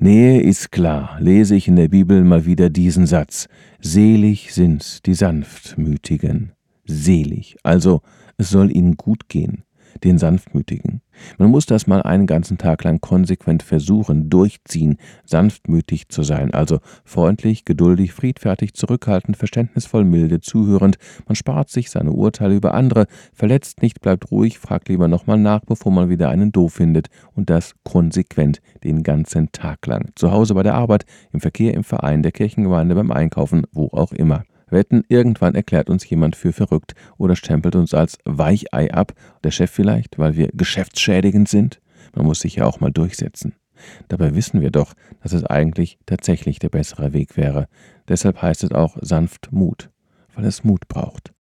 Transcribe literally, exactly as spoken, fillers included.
Nähe ist klar, lese ich in der Bibel mal wieder diesen Satz: Selig sind die Sanftmütigen. Selig, also es soll ihnen gut gehen, den Sanftmütigen. Man muss das mal einen ganzen Tag lang konsequent versuchen, durchziehen, sanftmütig zu sein, also freundlich, geduldig, friedfertig, zurückhaltend, verständnisvoll, milde, zuhörend. Man spart sich seine Urteile über andere, verletzt nicht, bleibt ruhig, fragt lieber nochmal nach, bevor man wieder einen doof findet, und das konsequent den ganzen Tag lang. Zu Hause, bei der Arbeit, im Verkehr, im Verein, der Kirchengemeinde, beim Einkaufen, wo auch immer. Wetten, irgendwann erklärt uns jemand für verrückt oder stempelt uns als Weichei ab. Der Chef vielleicht, weil wir geschäftsschädigend sind? Man muss sich ja auch mal durchsetzen. Dabei wissen wir doch, dass es eigentlich tatsächlich der bessere Weg wäre. Deshalb heißt es auch Sanftmut, weil es Mut braucht.